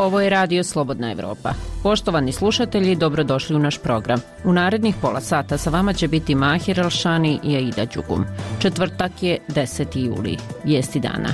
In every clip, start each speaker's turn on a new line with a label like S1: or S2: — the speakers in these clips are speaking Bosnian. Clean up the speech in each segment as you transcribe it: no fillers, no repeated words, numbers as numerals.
S1: Ovo je Radio Slobodna Evropa. Poštovani slušatelji, dobrodošli u naš program. U narednih pola sata sa vama će biti Mahir Alšani i Aida Đugum. Četvrtak je 10. juli. Vijesti dana.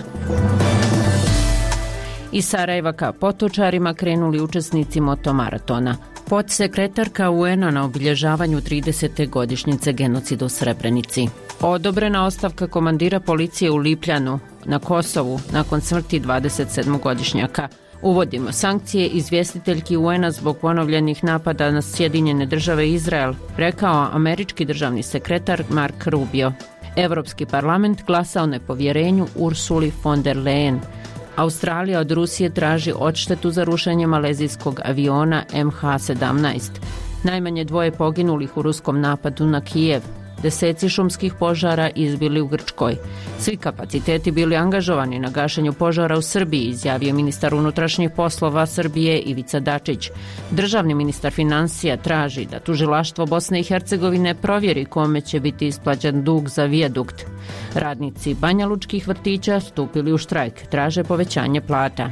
S1: Iz Sarajeva ka Potočarima krenuli učesnici motomaratona. Podsekretarka UN-a na obilježavanju 30. godišnjice genocida u Srebrenici. Odobrena ostavka komandira policije u Lipljanu na Kosovu nakon smrti 27-godišnjaka. Uvodimo sankcije izvjestiteljki UN-a zbog ponovljenih napada na Sjedinjene Države i Izrael, rekao američki državni sekretar Mark Rubio. Europski parlament glasa o nepovjerenju Ursuli von der Leyen. Australija od Rusije traži odštetu za rušenje malezijskog aviona MH17. Najmanje 2 poginulih u ruskom napadu na Kijev. Deseci šumskih požara izbili u Grčkoj. Svi kapaciteti bili angažovani na gašenju požara u Srbiji, izjavio ministar unutrašnjih poslova Srbije Ivica Dačić. Državni ministar financija traži da tužilaštvo Bosne i Hercegovine provjeri kome će biti isplaćen dug za vijadukt. Radnici banjalučkih vrtića stupili u štrajk, traže povećanje plata.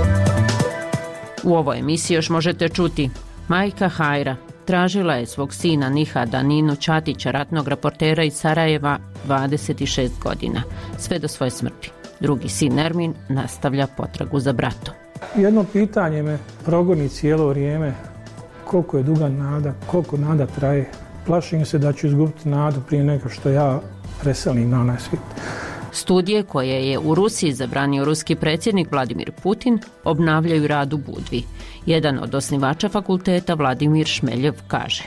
S1: U ovoj emisiji još možete čuti: majka Hajra tražila je svog sina Nihada Ninu Čatića, ratnog reportera iz Sarajeva, 26 godina, sve do svoje smrti. Drugi sin Ermin nastavlja potragu za bratom.
S2: Jedno pitanje me progoni cijelo vrijeme: koliko je duga nada, koliko nada traje. Plašim se da ću izgubiti nadu prije nego što ja preselim na onaj svijet.
S1: Studije koje je u Rusiji zabranio ruski predsjednik Vladimir Putin obnavljaju rad u Budvi. Jedan od osnivača fakulteta, Vladimir Šmeljev, kaže: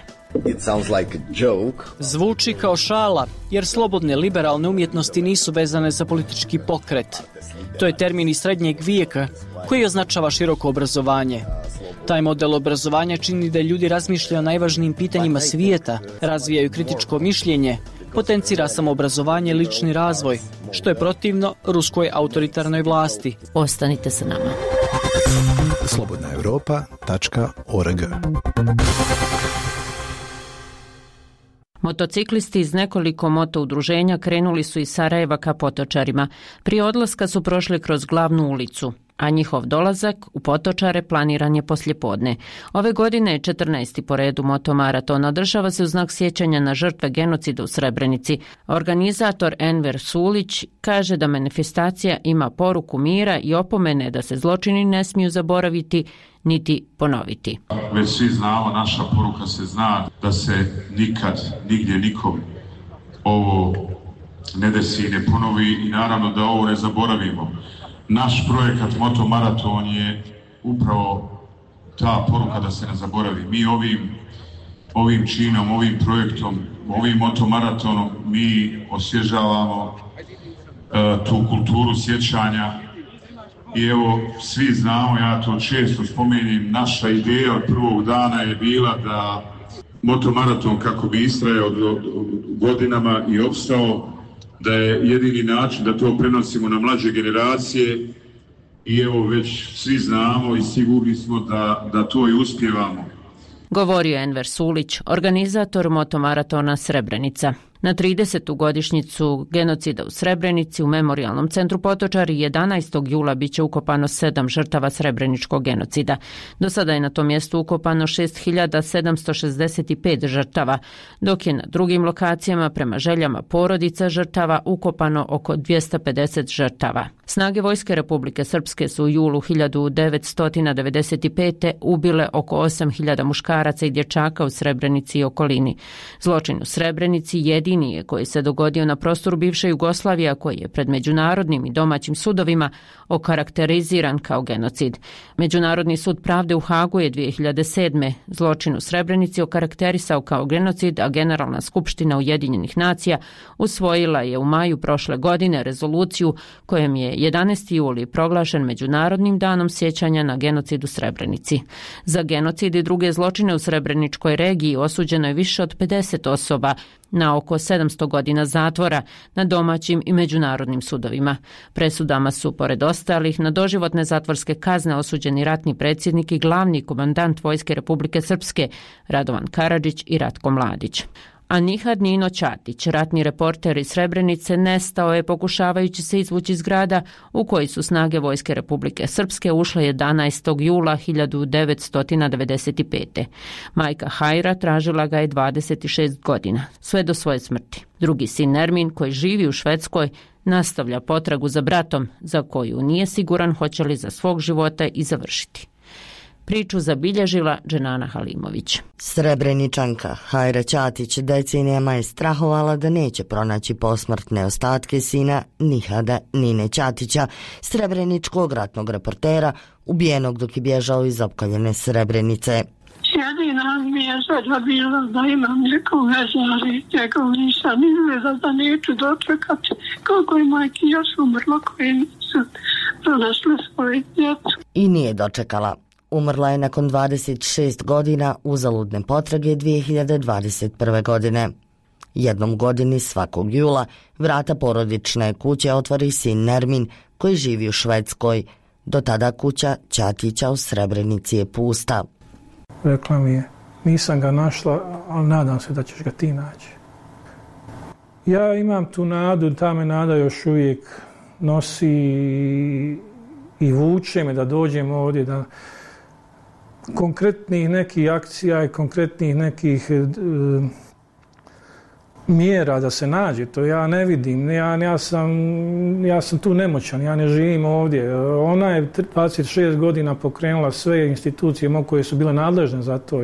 S3: Zvuči kao šala, jer slobodne liberalne umjetnosti nisu vezane za politički pokret. To je termin iz srednjeg vijeka koji označava široko obrazovanje. Taj model obrazovanja čini da ljudi razmišljaju o najvažnijim pitanjima svijeta, razvijaju kritičko mišljenje, potencira samoobrazovanje i lični razvoj, što je protivno ruskoj autoritarnoj vlasti.
S1: Ostanite sa nama.
S4: slobodnaevropa.org.
S1: Motociklisti iz nekoliko motoudruženja krenuli su iz Sarajeva ka Potočarima. Prije odlaska su prošli kroz glavnu ulicu, a njihov dolazak u Potočare planiran je poslijepodne. Ove godine je 14. po redu motomaraton, održava se u znak sjećanja na žrtve genocida u Srebrenici. Organizator Enver Sulić kaže da manifestacija ima poruku mira i opomene da se zločini ne smiju zaboraviti niti ponoviti.
S5: Već svi znamo, naša poruka se zna, da se nikad, nigdje, nikom ovo ne desi i ne ponovi i naravno da ovo ne zaboravimo. Naš projekat Motomaraton je upravo ta poruka da se ne zaboravi. Mi ovim činom, ovim projektom, ovim motomaratonom mi osvježavamo tu kulturu sjećanja. I evo, svi znamo, ja to često spomenim, naša ideja od prvog dana je bila da motomaraton, kako bi istrajao godinama i opstao, da je jedini način da to prenosimo na mlađe generacije i evo već svi znamo i sigurni smo da to i uspijevamo.
S1: Govorio je Enver Sulić, organizator motomaratona Srebrenica. Na 30. godišnjicu genocida u Srebrenici u Memorijalnom centru Potočari 11. jula bit će ukopano 7 žrtava srebreničkog genocida. Do sada je na tom mjestu ukopano 6765 žrtava, dok je na drugim lokacijama prema željama porodica žrtava ukopano oko 250 žrtava. Snage Vojske Republike Srpske su u julu 1995. ubile oko 8000 muškaraca i dječaka u Srebrenici i okolini. Zločin u Srebrenici jedini je koji se dogodio na prostoru bivše Jugoslavije, koji je pred međunarodnim i domaćim sudovima okarakteriziran kao genocid. Međunarodni sud pravde u Hagu je 2007. zločin u Srebrenici okarakterisao kao genocid, a Generalna skupština Ujedinjenih nacija usvojila je u maju prošle godine rezoluciju kojom je 11. juli proglašen Međunarodnim danom sjećanja na genocid u Srebrenici. Za genocid i druge zločine u Srebreničkoj regiji osuđeno je više od 50 osoba na oko 700 godina zatvora na domaćim i međunarodnim sudovima. Presudama su, pored ostalih, na doživotne zatvorske kazne osuđeni ratni predsjednik i glavni komandant Vojske Republike Srpske Radovan Karadžić i Ratko Mladić. A Nihad Nino Ćatić, ratni reporter iz Srebrenice, nestao je pokušavajući se izvući iz grada u koji su snage Vojske Republike Srpske ušle 11. jula 1995. Majka Hajra tražila ga je 26 godina, sve do svoje smrti. Drugi sin Nermin, koji živi u Švedskoj, nastavlja potragu za bratom, za koju nije siguran hoće li za svog života i završiti. Priču zabilježila Dženana Halimović.
S6: Srebreničanka Hajra Ćatić decenijama je strahovala da neće pronaći posmrtne ostatke sina Nihada Nine Ćatića, srebreničkog ratnog reportera, ubijenog dok je bježao iz opkoljene Srebrenice.
S7: Jedina mi je želja bila da imam neku vezu, ali njegov nisam izveza da neću dočekati koliko je majki još umrlo koji nisu pronašli svoje djecu.
S6: I nije dočekala. Umrla je nakon 26 godina uzaludne potrage 2021. godine. Jednom godini svakog jula vrata porodične kuće otvori sin Nermin koji živi u Švedskoj. Do tada kuća Ćatića u Srebrenici je pusta.
S2: Rekla mi je, nisam ga našla, ali nadam se da ćeš ga ti naći. Ja imam tu nadu, ta me nada još uvijek nosi i vuče me da dođem ovdje, da konkretnih nekih akcija i konkretnih nekih mjera da se nađe, to ja ne vidim. Ja sam tu nemoćan, ja ne živim ovdje. Ona je 26 godina pokrenula sve institucije koje su bile nadležne za to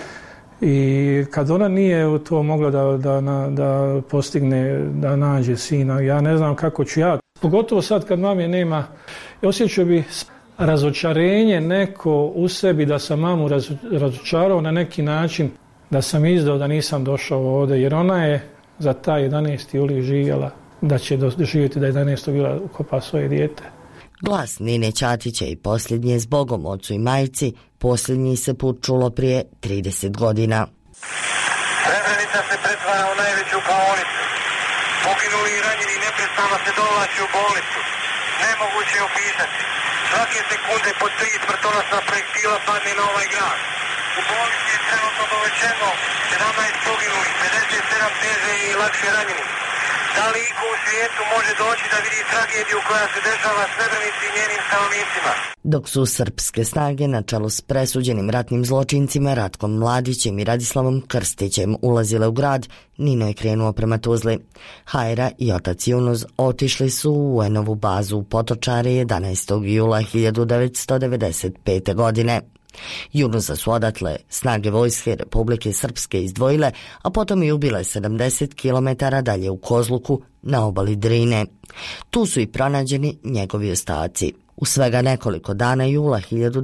S2: i kad ona nije to mogla da postigne, da nađe sina, ja ne znam kako ću ja. Pogotovo sad kad mame nema, osjećao bi razočarenje neko u sebi da sam mamu razočarao na neki način, da sam izdao da nisam došao ovdje, jer ona je za taj 11. juli živjela da će doživjeti da 11. jula ukopa svoje dijete.
S6: Glas Nine Ćatića i posljednji je zbogom ocu i majci, posljednji se put čulo prije 30 godina.
S8: Srebrenica se pretvara u najveću klaonicu. Poginuli i ranjeni neprestano se dovlači u bolnicu. Nemoguće je opisati. Svake sekunde po 3 smrtonosna projektila padne na ovaj grad. U bolnici je trenutno dovećeno 17 poginulih, 57 teže i lakše ranjenih. Da li iko u svijetu može doći da vidi tragediju koja se dešava Srebrenici i njenim stanovnicima?
S6: Dok su srpske snage na čelu s presuđenim ratnim zločincima Ratkom Mladićem i Radislavom Krstićem ulazile u grad, Nino je krenuo prema Tuzli. Hajra i otac Junuz otišli su u UN-ovu bazu u Potočari 11. jula 1995. godine. Junuza su odatle snage Vojske Republike Srpske izdvojile, a potom i ubile 70 km dalje u Kozluku na obali Drine. Tu su i pronađeni njegovi ostaci. U svega nekoliko dana jula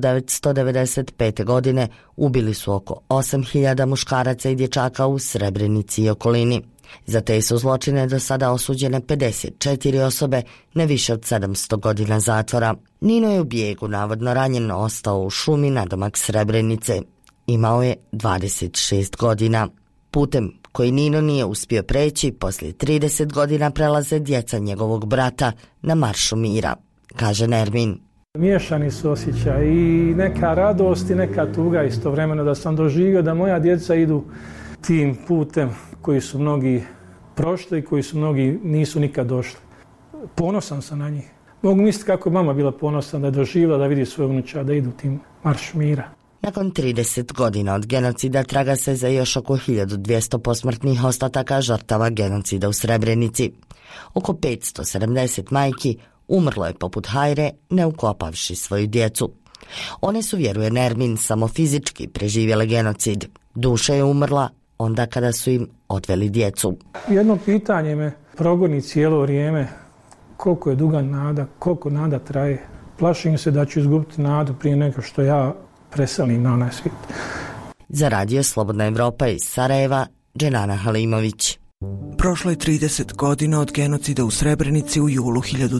S6: 1995. godine ubili su oko 8.000 muškaraca i dječaka u Srebrenici i okolini. Za te su zločine do sada osuđene 54 osobe na više od 700 godina zatvora. Nino je u bijegu navodno ranjen ostao u šumi nadomak Srebrenice. Imao je 26 godina. Putem koji Nino nije uspio preći, poslije 30 godina prelaze djeca njegovog brata na maršu mira, kaže Nermin.
S2: Miješani su osjećaj i neka radost i neka tuga istovremeno da sam doživio da moja djeca idu tim putem koji su mnogi prošli i koji su mnogi nisu nikad došli. Ponosan sam na njih. Mogu misliti kako je mama bila ponosna da je doživjela da vidi svoje unuča da idu tim marš mira.
S6: Nakon 30 godina od genocida traga se za još oko 1200 posmrtnih ostataka žrtava genocida u Srebrenici. Oko 570 majki umrlo je poput Hajre ne ukopavši svoju djecu. One su, vjeruje Nermin, samo fizički preživjele genocid. Duša je umrla onda kada su im odveli djecu.
S2: Jedno pitanje me progoni cijelo vrijeme, koliko je duga nada, koliko nada traje. Plašim se da ću izgubiti nadu prije nego što ja preselim na onaj svijet.
S6: Za radio Slobodna Evropa iz Sarajeva, Dženana Halimović.
S9: Prošlo je 30 godina od genocida u Srebrenici u julu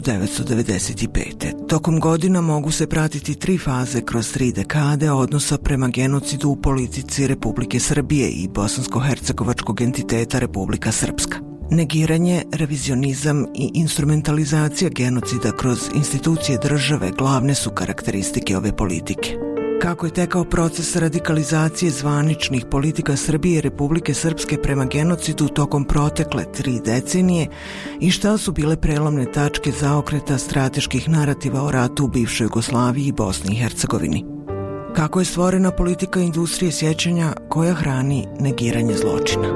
S9: 1995. Tokom godina mogu se pratiti 3 faze kroz 3 dekade odnosa prema genocidu u politici Republike Srbije i bosansko-hercegovačkog entiteta Republika Srpska. Negiranje, revizionizam i instrumentalizacija genocida kroz institucije države glavne su karakteristike ove politike. kako je tekao proces radikalizacije zvaničnih politika Srbije i Republike Srpske prema genocidu tokom protekle 3 decenije i šta su bile prelomne tačke zaokreta strateških narativa o ratu u bivšoj Jugoslaviji i Bosni i Hercegovini. Kako je stvorena politika industrije sjećanja koja hrani negiranje zločina.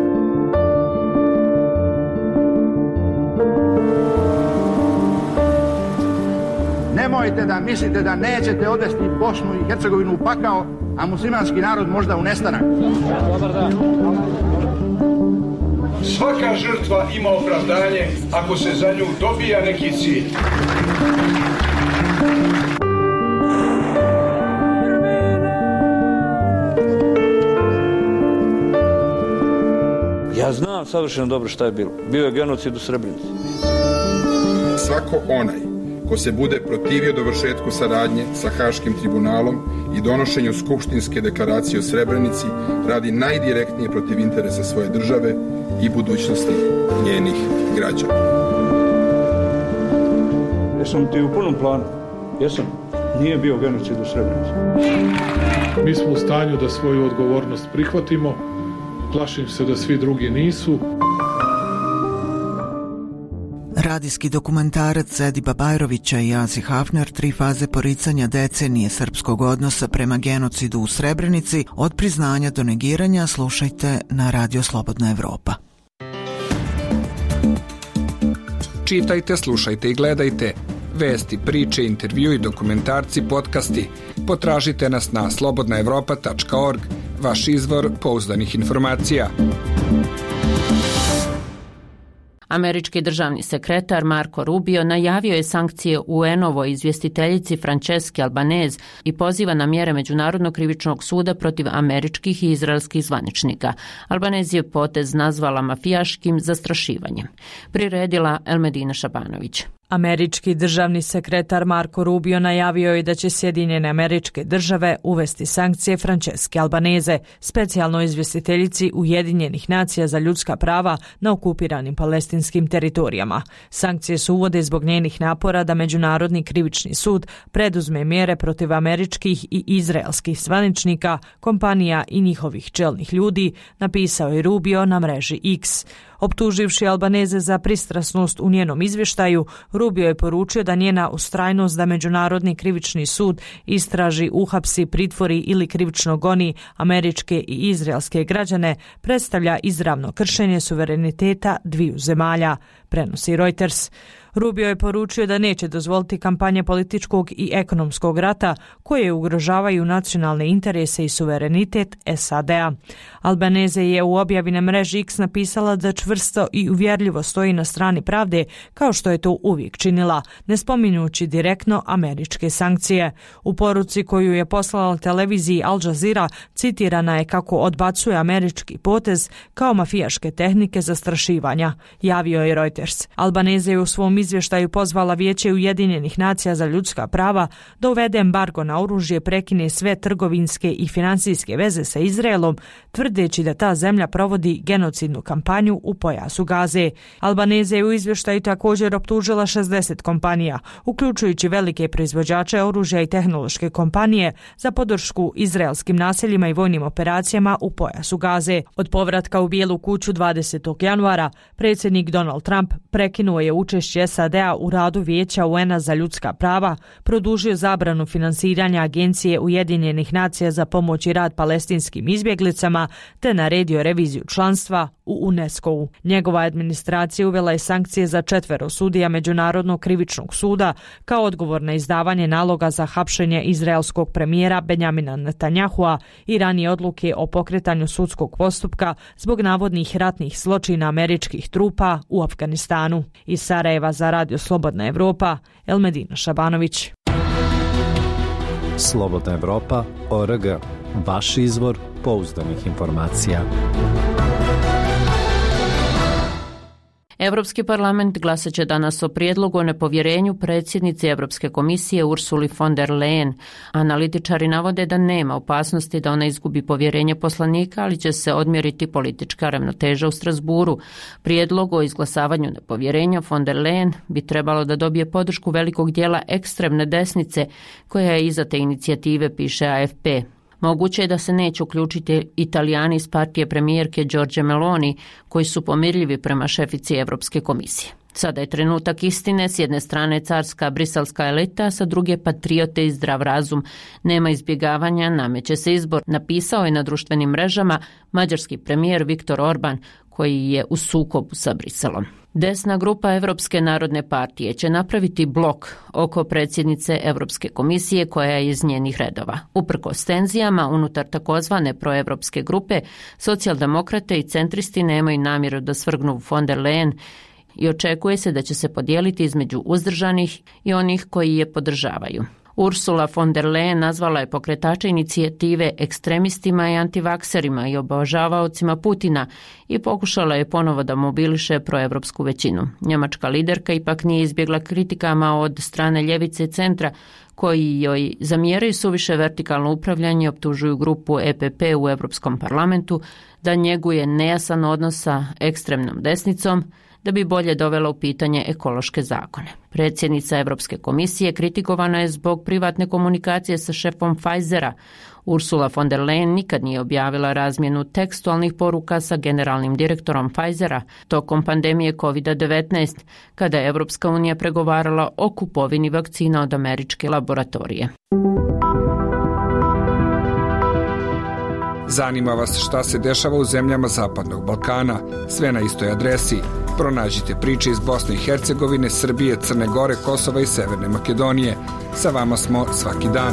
S10: Nemojte da mislite da nećete odvesti Bosnu i Hercegovinu u pakao, a muslimanski narod možda u nestanak. Dobar dan.
S11: Svaka žrtva ima opravdanje ako se za nju dobija neki cilj.
S12: Ja znam savršeno dobro šta je bilo. Bio je genocid u Srebrenici.
S13: Svako onaj ko se bude protivio dovršetku saradnje sa Haškim tribunalom i donošenju skupštinske deklaracije o Srebrenici radi najdirektnije protiv interesa svoje države i budućnosti njenih građana.
S12: Jesam ti u punom planu? Jesam. Nije bio genocid u Srebrenici.
S11: Mi smo u stanju da svoju odgovornost prihvatimo. Plašim se da svi drugi nisu.
S9: Radijski dokumentarac Ediba Bajrovića i Asi Hafner 3 faze poricanja decenije srpskog odnosa prema genocidu u Srebrenici od priznanja do negiranja slušajte na Radio Slobodna Evropa.
S14: Čitajte, slušajte i gledajte. Vesti, priče, intervjui, dokumentarci, podcasti. Potražite nas na slobodnaevropa.org, vaš izvor pouzdanih informacija.
S1: Američki državni sekretar Marco Rubio najavio je sankcije UN-ovoj izvjestiteljici Franceschi Albanese i poziva na mjere Međunarodnog krivičnog suda protiv američkih i izraelskih zvaničnika. Albanese je potez nazvala mafijaškim zastrašivanjem. Priredila Elmedina Šabanović.
S15: Američki državni sekretar Marco Rubio najavio je da će Sjedinjene Američke Države uvesti sankcije Franceschi Albanese, specijalnoj izvjestiteljici Ujedinjenih nacija za ljudska prava na okupiranim palestinskim teritorijama. Sankcije se uvode zbog njenih napora da Međunarodni krivični sud preduzme mjere protiv američkih i izraelskih zvaničnika, kompanija i njihovih čelnih ljudi, napisao je Rubio na mreži X. Optuživši Albanese za pristrasnost u njenom izvještaju, Rubio je poručio da njena ustrajnost da Međunarodni krivični sud istraži, uhapsi, pritvori ili krivično goni američke i izraelske građane predstavlja izravno kršenje suvereniteta dviju zemalja, prenosi Reuters. Rubio je poručio da neće dozvoliti kampanje političkog i ekonomskog rata koje ugrožavaju nacionalne interese i suverenitet SAD-a. Albanese je u objavi na mreži X napisala da čvrsto i uvjerljivo stoji na strani pravde kao što je to uvijek činila, ne spominjući direktno američke sankcije. U poruci koju je poslala televiziji Al Jazeera citirana je kako odbacuje američki potez kao mafijaške tehnike zastrašivanja, javio je Reuters. Albanese je u svom izvještaju pozvala Vijeće Ujedinjenih nacija za ljudska prava da uvede embargo na oružje, prekine sve trgovinske i financijske veze sa Izraelom, tvrdeći da ta zemlja provodi genocidnu kampanju u pojasu Gaze. Albanese je u izvještaju također optužila 60 kompanija, uključujući velike proizvođače oružja i tehnološke kompanije, za podršku izraelskim naseljima i vojnim operacijama u pojasu Gaze. Od povratka u Bijelu kuću 20. januara, predsjednik Donald Trump prekinuo je učešće SAD-a u radu Vijeća UN-a za ljudska prava, produžio zabranu finansiranja Agencije Ujedinjenih nacija za pomoć i rad palestinskim izbjeglicama te naredio reviziju članstva u UNESCO-u. Njegova administracija uvela je sankcije za 4 sudija Međunarodnog krivičnog suda kao odgovor na izdavanje naloga za hapšenje izraelskog premijera Benjamina Netanyahua i ranije odluke o pokretanju sudskog postupka zbog navodnih ratnih zločina američkih trupa u Afganistanu. Iz Sarajeva za Radio Slobodna Evropa, Elmedina Šabanović.
S4: Slobodna Evropa.org, vaš izvor pouzdanih informacija.
S1: Europski parlament glasat će danas o prijedlogu o nepovjerenju predsjednici Europske komisije Ursuli von der Leyen. Analitičari navode da nema opasnosti da ona izgubi povjerenje poslanika, ali će se odmjeriti politička ravnoteža u Strasburu. Prijedlog o izglasavanju nepovjerenja von der Leyen bi trebalo da dobije podršku velikog dijela ekstremne desnice koja je iza te inicijative, piše AFP. Moguće je da se neće uključiti Italijani iz partije premijerke Giorgia Meloni, koji su pomirljivi prema šefici Europske komisije. Sada je trenutak istine, s jedne strane carska briselska elita, sa druge patriote i zdrav razum. Nema izbjegavanja, nameće se izbor, napisao je na društvenim mrežama mađarski premijer Viktor Orban, koji je u sukobu sa Briselom. Desna grupa Europske narodne partije će napraviti blok oko predsjednice Europske komisije koja je iz njenih redova. Uprkos tenzijama unutar takozvane proevropske grupe, socijaldemokrate i centristi nemaju namjeru da svrgnu von der Leyen i očekuje se da će se podijeliti između uzdržanih i onih koji je podržavaju. Ursula von der Leyen nazvala je pokretače inicijative ekstremistima i antivakserima i obožavaocima Putina i pokušala je ponovo da mobiliše proevropsku većinu. Njemačka liderka ipak nije izbjegla kritikama od strane ljevice i centra, koji joj zamjeraju suviše vertikalno upravljanje i optužuju grupu EPP u Europskom parlamentu da njeguje nejasan odnos sa ekstremnom desnicom, da bi bolje dovela u pitanje ekološke zakone. Predsjednica Europske komisije kritikovana je zbog privatne komunikacije sa šefom Pfizera. Ursula von der Leyen nikad nije objavila razmjenu tekstualnih poruka sa generalnim direktorom Pfizera tokom pandemije COVID-19, kada je Europska unija pregovarala o kupovini vakcina od američke laboratorije.
S14: Zanima vas šta se dešava u zemljama Zapadnog Balkana? Sve na istoj adresi. Pronađite priče iz Bosne i Hercegovine, Srbije, Crne Gore, Kosova i Severne Makedonije. Sa vama smo svaki dan.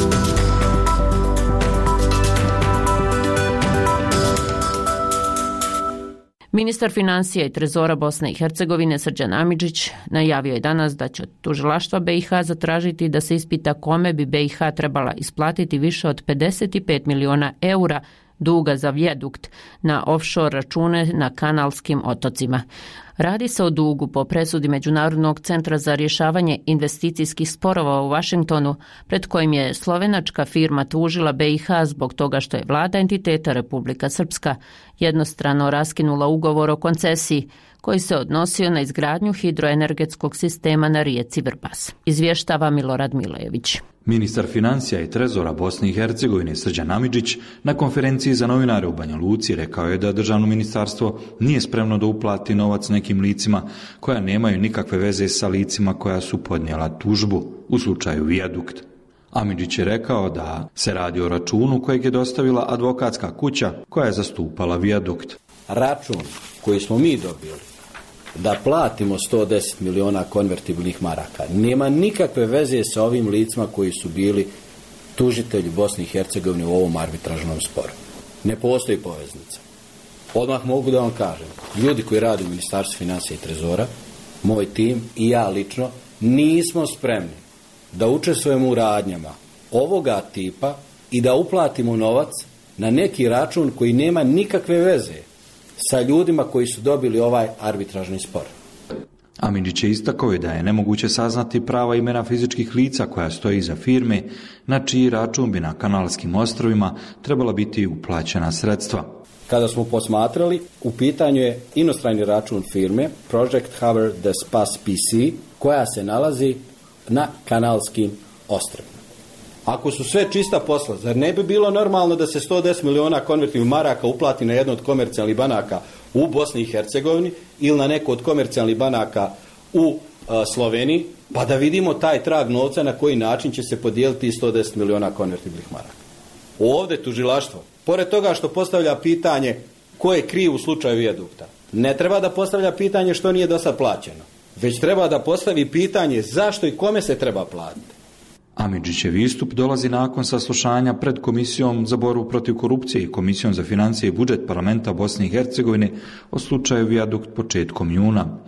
S1: Ministar financija i trezora Bosne i Hercegovine Srđan Amidžić najavio je danas da će od tužilaštva BiH zatražiti da se ispita kome bi BiH trebala isplatiti više od 55 miliona eura duga za vijadukt na offshore račune na Kanalskim otocima. Radi se o dugu po presudi Međunarodnog centra za rješavanje investicijskih sporova u Washingtonu, pred kojim je slovenačka firma tužila BiH zbog toga što je vlada entiteta Republika Srpska jednostrano raskinula ugovor o koncesiji koji se odnosio na izgradnju hidroenergetskog sistema na rijeci Vrbas. Izvještava Milorad Milojević.
S16: Ministar financija i trezora Bosne i Hercegovine Srđan Amidžić na konferenciji za novinare u Banja Luci rekao je da državno ministarstvo nije spremno da uplati novac nekim licima koja nemaju nikakve veze sa licima koja su podnijela tužbu u slučaju vijadukt. Amidžić je rekao da se radi o računu kojeg je dostavila advokatska kuća koja je zastupala vijadukt.
S17: Račun koji smo mi dobili da platimo 110 miliona konvertibilnih maraka nema nikakve veze sa ovim licima koji su bili tužitelji Bosne i Hercegovine u ovom arbitražnom sporu. Ne postoji poveznica. Odmah mogu da vam kažem, ljudi koji rade u Ministarstvu financija i trezora, moj tim i ja lično, nismo spremni da učestvujemo u radnjama ovoga tipa i da uplatimo novac na neki račun koji nema nikakve veze sa ljudima koji su dobili ovaj arbitražni spor.
S16: Amidžić je istakao da je nemoguće saznati prava imena fizičkih lica koja stoji iza firme, na čiji račun bi na Kanalskim ostrovima trebala biti uplaćena sredstva.
S17: Kada smo posmatrali, u pitanju je inostrani račun firme Project Havre des Pas PC, koja se nalazi na Kanalskim ostrovima. Ako su sve čista posla, zar ne bi bilo normalno da se 110 miliona konvertibilnih maraka uplati na jedno od komercijalnih banaka u Bosni i Hercegovini ili na neko od komercijalnih banaka u Sloveniji, pa da vidimo taj trag novca na koji način će se podijeliti 110 miliona konvertibilnih maraka. Ovdje tužilaštvo, pored toga što postavlja pitanje ko je kriv u slučaju vijadukta, ne treba da postavlja pitanje što nije do sad plaćeno, već treba da postavi pitanje zašto i kome se treba platiti.
S16: Amidžićev istup dolazi nakon saslušanja pred Komisijom za borbu protiv korupcije i Komisijom za financije i budžet parlamenta Bosne i Hercegovine o slučaju vijadukt početkom juna.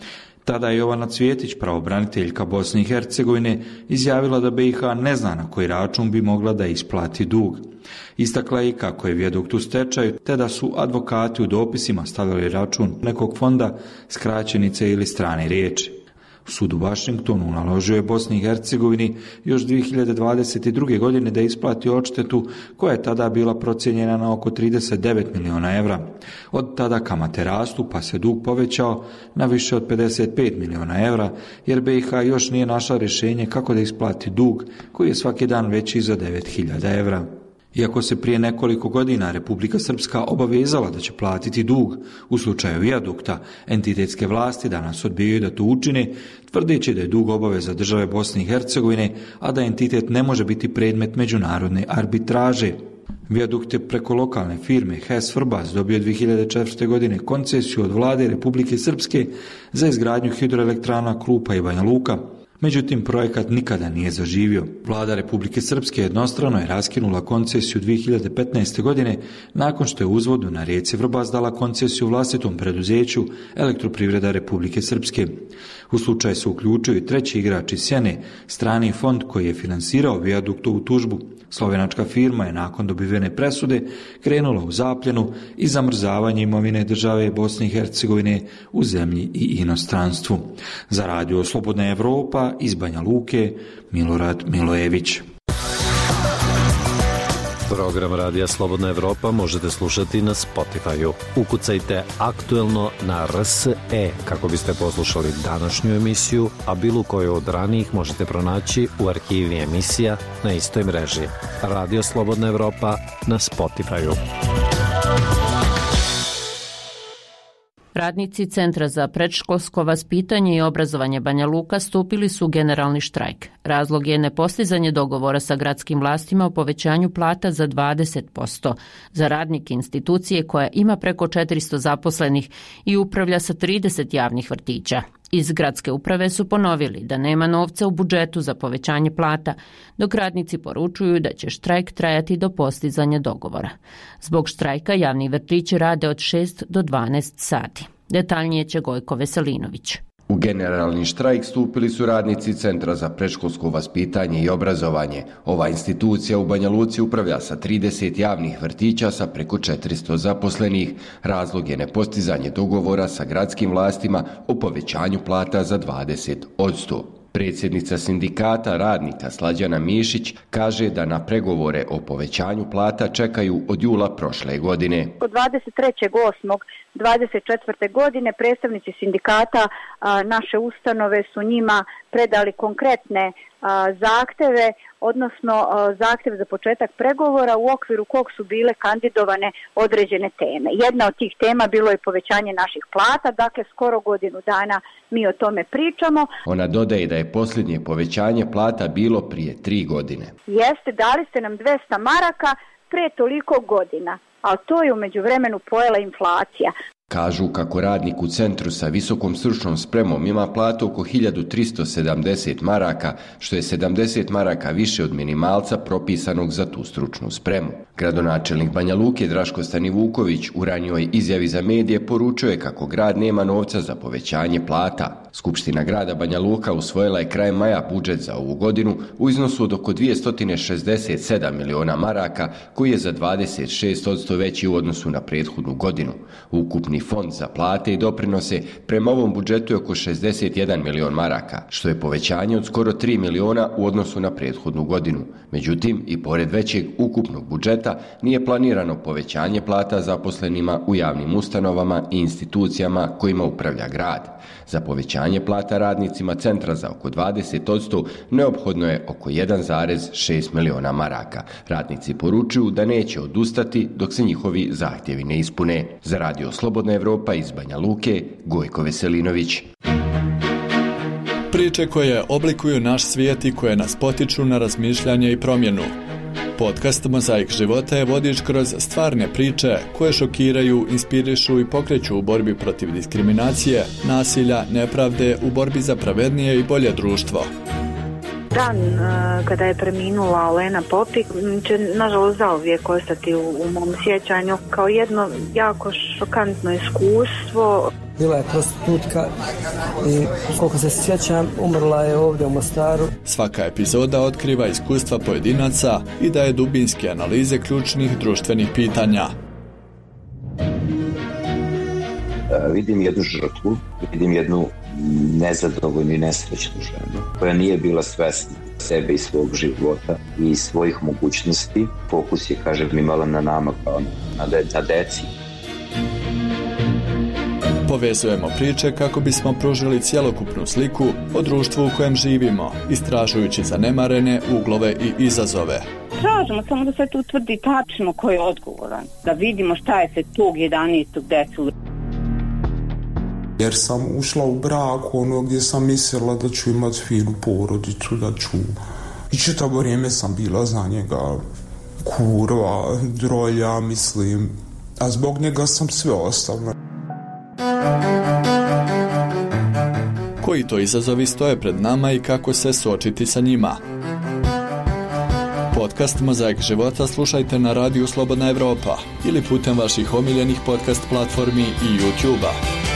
S16: Tada je Jovana Cvjetić, pravobraniteljka Bosne i Hercegovine, izjavila da BiH ne zna na koji račun bi mogla da isplati dug. Istakla je i kako je vijadukt u stečaju, te da su advokati u dopisima stavili račun nekog fonda, skraćenice ili strane riječi. Sud u Vašingtonu naložio je Bosni i Hercegovini još 2022. godine da isplati odštetu koja je tada bila procijenjena na oko 39 miliona evra. Od tada kamate rastu pa se dug povećao na više od 55 miliona evra jer BiH još nije našla rješenje kako da isplati dug koji je svaki dan veći za 9.000 evra. Iako se prije nekoliko godina Republika Srpska obavezala da će platiti dug u slučaju vijadukta, entitetske vlasti danas odbijaju da to učine, tvrdeći da je dug obaveza države Bosne i Hercegovine, a da entitet ne može biti predmet međunarodne arbitraže. Vijadukt je preko lokalne firme HES Vrbas dobio 2004. godine koncesiju od vlade Republike Srpske za izgradnju hidroelektrana Klupa i Banja Luka. Međutim, projekat nikada nije zaživio. Vlada Republike Srpske jednostrano je raskinula koncesiju 2015. godine nakon što je uzvodu na rijeci Vrbas dala koncesiju vlastitom preduzeću Elektroprivreda Republike Srpske. U slučaj se uključio i treći igrač iz Sjene, strani fond koji je finansirao vijaduktovu tužbu. Slovenačka firma je nakon dobivene presude krenula u zapljenu i zamrzavanje imovine države Bosne i Hercegovine u zemlji i inostranstvu. Za Radio Slobodna Evropa iz Banja Luke, Milorad Milojević.
S4: Program Radija Slobodna Evropa možete slušati na Spotify-u. Ukucajte aktuelno na RSE kako biste poslušali današnju emisiju, a bilo koju od ranijih možete pronaći u arhivi emisija na istoj mreži. Radio Slobodna Evropa na Spotify-u.
S1: Radnici Centra za predškolsko vaspitanje i obrazovanje Banja Luka stupili su u generalni štrajk. Razlog je nepostizanje dogovora sa gradskim vlastima o povećanju plata za 20% za radnike institucije koja ima preko 400 zaposlenih i upravlja sa 30 javnih vrtića. Iz gradske uprave su ponovili da nema novca u budžetu za povećanje plata, dok radnici poručuju da će štrajk trajati do postizanja dogovora. Zbog štrajka javni vrtići rade od 6 do 12 sati. Detaljnije će Gojko Veselinović.
S18: U generalni štrajk stupili su radnici Centra za predškolsko vaspitanje i obrazovanje. Ova institucija u Banja Luci upravlja sa 30 javnih vrtića sa preko 400 zaposlenih. Razlog je nepostizanje dogovora sa gradskim vlastima o povećanju plata za 20%. Predsjednica sindikata radnika Slađana Mišić kaže da na pregovore o povećanju plata čekaju od jula prošle godine.
S19: Od 23.8.24. godine predstavnici sindikata naše ustanove su njima predali konkretne zahteve, odnosno zahtjev za početak pregovora u okviru kog su bile kandidovane određene teme. Jedna od tih tema bilo je povećanje naših plata, dakle skoro godinu dana mi o tome pričamo.
S18: Ona dodaje da je posljednje povećanje plata bilo prije 3 godine.
S19: Jeste, dali ste nam 200 maraka prije toliko godina, ali to je u međuvremenu pojela inflacija.
S18: Kažu kako radnik u centru sa visokom stručnom spremom ima platu oko 1370 maraka, što je 70 maraka više od minimalca propisanog za tu stručnu spremu. Gradonačelnik Banja Luke Draško Stanivuković u ranijoj izjavi za medije poručuje kako grad nema novca za povećanje plata. Skupština grada Banja Luka usvojila je krajem maja budžet za ovu godinu u iznosu od oko 267 miliona maraka, koji je za 26% veći u odnosu na prethodnu godinu. Ukupni fond za plate i doprinose prema ovom budžetu je oko 61 milion maraka, što je povećanje od skoro 3 miliona u odnosu na prethodnu godinu. Međutim, i pored većeg ukupnog budžeta nije planirano povećanje plata zaposlenima u javnim ustanovama i institucijama kojima upravlja grad. Za povećanje plata radnicima centra za oko 20% neophodno je oko 1,6 miliona maraka. Radnici poručuju da neće odustati dok se njihovi zahtjevi ne ispune. Za Radio Slobodna Evropa iz Banja Luke, Gojko Veselinović.
S20: Priče koje oblikuju naš svijet i koje nas potiču na razmišljanje i promjenu. Podcast Mozaik života je vodič kroz stvarne priče koje šokiraju, inspirišu i pokreću u borbi protiv diskriminacije, nasilja, nepravde, u borbi za pravednije i bolje društvo.
S21: Dan kada je preminula Olena Popik će nažalost zauvijek ostati u mom sjećanju kao jedno jako šokantno iskustvo.
S3: Bila je prostitutka i koliko se sjećam, umrla je ovdje u Mostaru.
S20: Svaka epizoda otkriva iskustva pojedinaca i daje dubinske analize ključnih društvenih pitanja.
S22: Vidim jednu žrtvu, vidim jednu nezadovoljnu i nesrećnu ženu koja nije bila svesna sebe i svog života i svojih mogućnosti. Fokus je, kažem, imala na nama kao na deci.
S20: Povezujemo priče kako bismo pružili cjelokupnu sliku o društvu u kojem živimo, istražujući zanemarene uglove i izazove.
S23: Tražimo samo da se tu utvrdi tačno ko je odgovoran, da vidimo šta je se tog 11. desilo.
S24: Jer sam ušla u brak gdje sam mislila da ću imati finu porodicu, da ću... I čitavo vrijeme sam bila za njega kurva, drolja, mislim. A zbog njega sam sve ostavila.
S20: Koji to izazovi stoje pred nama i kako se suočiti sa njima? Podcast Mozaik života slušajte na radiju Slobodna Evropa ili putem vaših omiljenih podcast platformi i YouTube-a.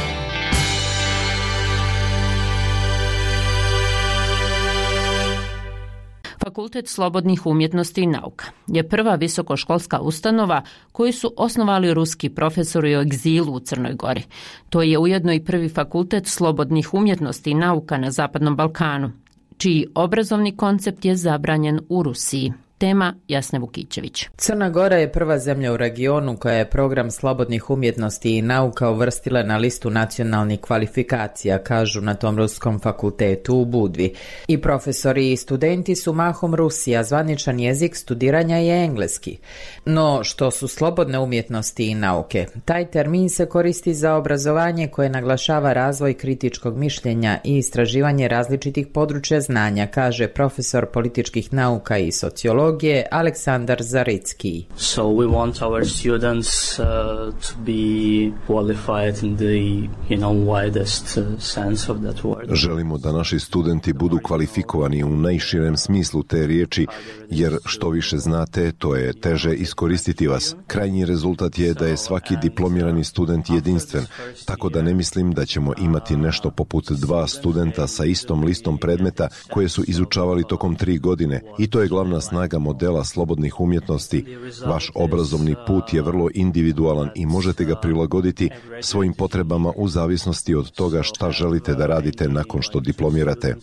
S1: Fakultet slobodnih umjetnosti i nauka je prva visokoškolska ustanova koju su osnovali ruski profesori u egzilu u Crnoj Gori. To je ujedno i prvi fakultet slobodnih umjetnosti i nauka na Zapadnom Balkanu, čiji obrazovni koncept je zabranjen u Rusiji. Tema Jasne Vukićević.
S25: Crna Gora je prva zemlja u regionu koja je program slobodnih umjetnosti i nauka uvrstila na listu nacionalnih kvalifikacija, kažu na tom ruskom fakultetu u Budvi. I profesori i studenti su mahom Rusi, a zvaničan jezik studiranja je engleski. No, što su slobodne umjetnosti i nauke? Taj termin se koristi za obrazovanje koje naglašava razvoj kritičkog mišljenja i istraživanje različitih područja znanja, kaže profesor političkih nauka i sociologije Aleksandar Zaricki.
S26: So we want our students to be qualified in the, widest sense of that word.
S27: Želimo da naši studenti budu kvalifikovani u najširem smislu te riječi, jer što više znate, to je teže iskoristiti vas. Krajnji rezultat je da je svaki diplomirani student jedinstven, tako da ne mislim da ćemo imati nešto poput 2 studenta sa istom listom predmeta koje su izučavali tokom 3 godine i to je glavna snaga modela slobodnih umjetnosti. Vaš obrazovni put je vrlo individualan i možete ga prilagoditi svojim potrebama u zavisnosti od toga šta želite da radite nakon što diplomirate.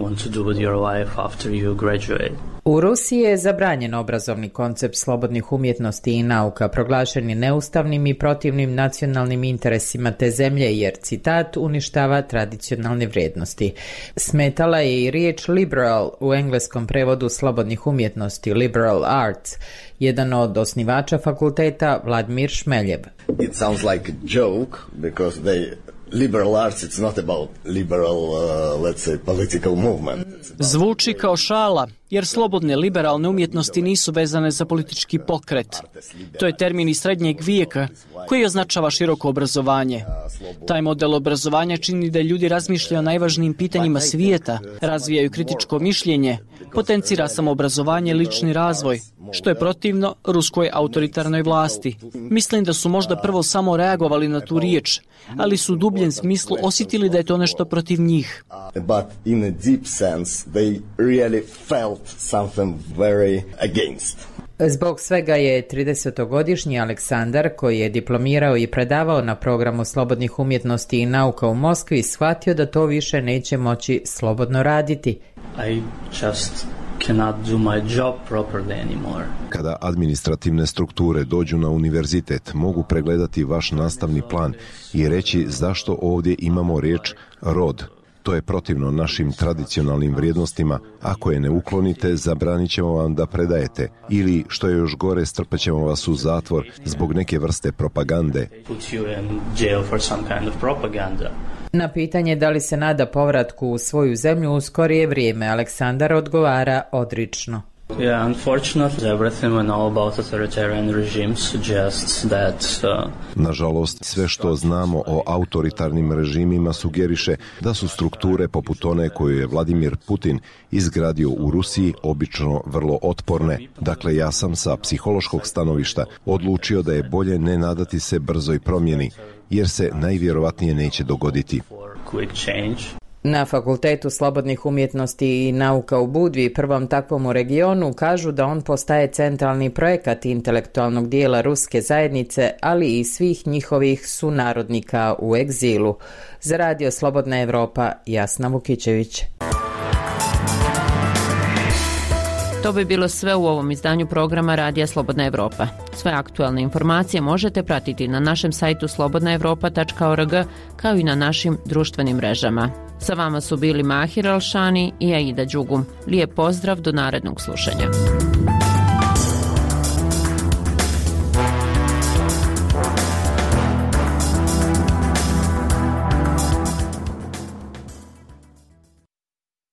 S25: U Rusiji je zabranjen obrazovni koncept slobodnih umjetnosti i nauka, proglašen je neustavnim i protivnim nacionalnim interesima te zemlje jer, citat, uništava tradicionalne vrijednosti. Smetala je i riječ liberal u engleskom prevodu slobodnih umjetnosti, liberal arts, jedan od osnivača fakulteta Vladimir Šmeljev.
S28: It sounds like a joke because liberal arts, it's not about liberal, let's say, political movement.
S29: Zvuči kao šala, jer slobodne liberalne umjetnosti nisu vezane za politički pokret. To je termin iz srednjeg vijeka koji označava široko obrazovanje. Taj model obrazovanja čini da ljudi razmišljaju o najvažnijim pitanjima svijeta, razvijaju kritičko mišljenje, potencira samoobrazovanje i lični razvoj, što je protivno ruskoj autoritarnoj vlasti. Mislim da su možda prvo samo reagovali na tu riječ, ali su u dubljem smislu osjetili da je to nešto protiv njih.
S28: But in a deep sense, they really felt something very against.
S25: Zbog svega je 30-godišnji Aleksandar, koji je diplomirao i predavao na programu slobodnih umjetnosti i nauka u Moskvi, shvatio da to više neće moći slobodno raditi.
S26: I just cannot do my job properly anymore.
S27: Kada administrativne strukture dođu na univerzitet, mogu pregledati vaš nastavni plan i reći zašto ovdje imamo riječ rod. To je protivno našim tradicionalnim vrijednostima. Ako je ne uklonite, zabranit ćemo vam da predajete. Ili, što je još gore, strpat ćemo vas u zatvor zbog neke vrste propagande.
S25: Na pitanje da li se nada povratku u svoju zemlju u skorije vrijeme, Aleksandar odgovara odrično.
S26: Yeah, unfortunately, everything we know about authoritarian regimes suggests that...
S27: Nažalost, sve što znamo o autoritarnim režimima sugeriše da su strukture poput one koju je Vladimir Putin izgradio u Rusiji obično vrlo otporne. Dakle, ja sam sa psihološkog stanovišta odlučio da je bolje ne nadati se brzoj promjeni, jer se najvjerovatnije neće dogoditi.
S25: Na Fakultetu slobodnih umjetnosti i nauka u Budvi, prvom takvom u regionu, kažu da on postaje centralni projekat intelektualnog dijela ruske zajednice, ali i svih njihovih sunarodnika u egzilu. Za Radio Slobodna Evropa, Jasna Vukićević.
S1: To bi bilo sve u ovom izdanju programa Radija Slobodna Evropa. Sve aktualne informacije možete pratiti na našem sajtu slobodnaevropa.org kao i na našim društvenim mrežama. Sa vama su bili Mahir Alšani i Aida Đugum. Lijep pozdrav, do narednog slušanja.